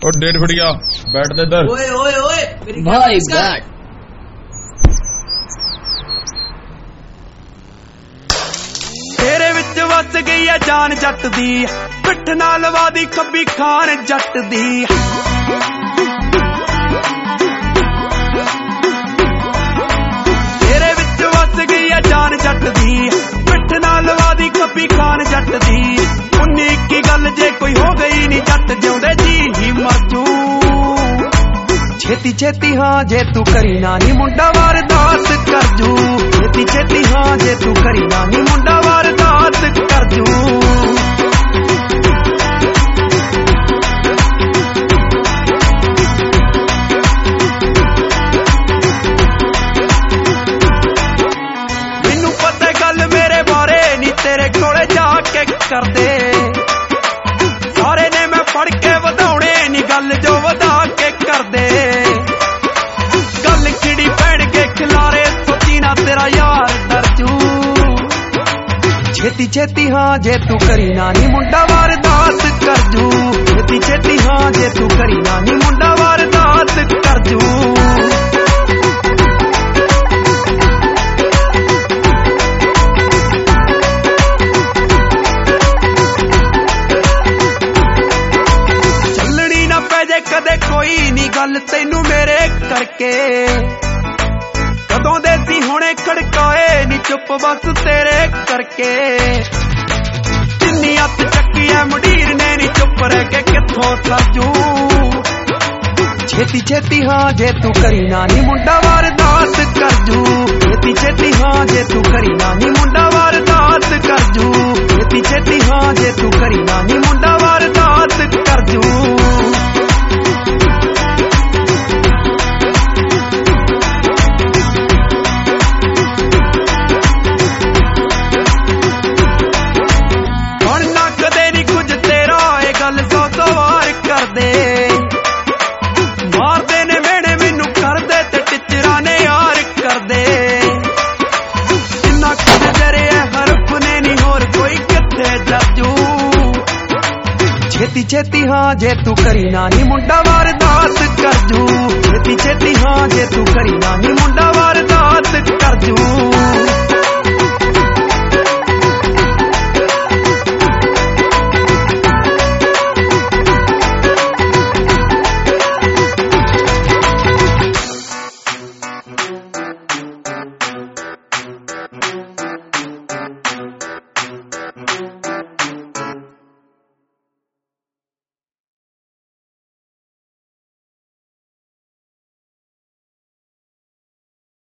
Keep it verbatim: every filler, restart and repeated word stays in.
और डेढ़ फुटिया बैठ दे इधर। ओए ओए ओए भाई बैठ। तेरे विच वस गई है जान जट दी, पिठ नाल वादी खब्बी खान जट दी। तेरे विच वस गई है जान जट दी, पिठ नाल वादी खब्बी खान जट दी। उन्नी इक्की गल जे कोई हो गई नी जट जिउंदे जी ही मरजू। छेती छेती हाँ जे तू करी ना नी मुंडा वारदात कर जू। छेती छेती हाँ जे तू करी ना नी मुंडा वारदात कर जू। मैनू पता गल मेरे बारे नी तेरे कोले जाके कर दे। सारे ने मैं फड़ के वधाउणे नी गल जो वधा के कर दे। गल खिड़ी पैण के खिलारे सोची ना तेरा यार डर जू। छेती छेती हाँ जे तू करी ना नी मुंडा वारदात कर जू। छेती छेती हाँ जे तू करी ना नी मुंडा वारदात कर जू। कदे कोई नी गल तैनू मेरे करके। कदों दे सी हुणे खड़काए नी चुप बस तेरे करके। जिन्नी हथ चक्की है मुडीर ने नी चुप रह के किथों सरजू। छेती छेती हाँ जे तू करी ना नी मुंडा वारदात कर जू। छेती छेती हाँ जे तू करी ना नी मुंडा वारदात कर जू। छेती छेती हाँ जे तू करी ना नी मुंडा वारदात कर जू। छेती छेती हाँ जे तू करी ना नी मुंडा वारदात कर जू। छेती छेती हाँ जे तू करी ना नी मुंडा वारदात कर जू।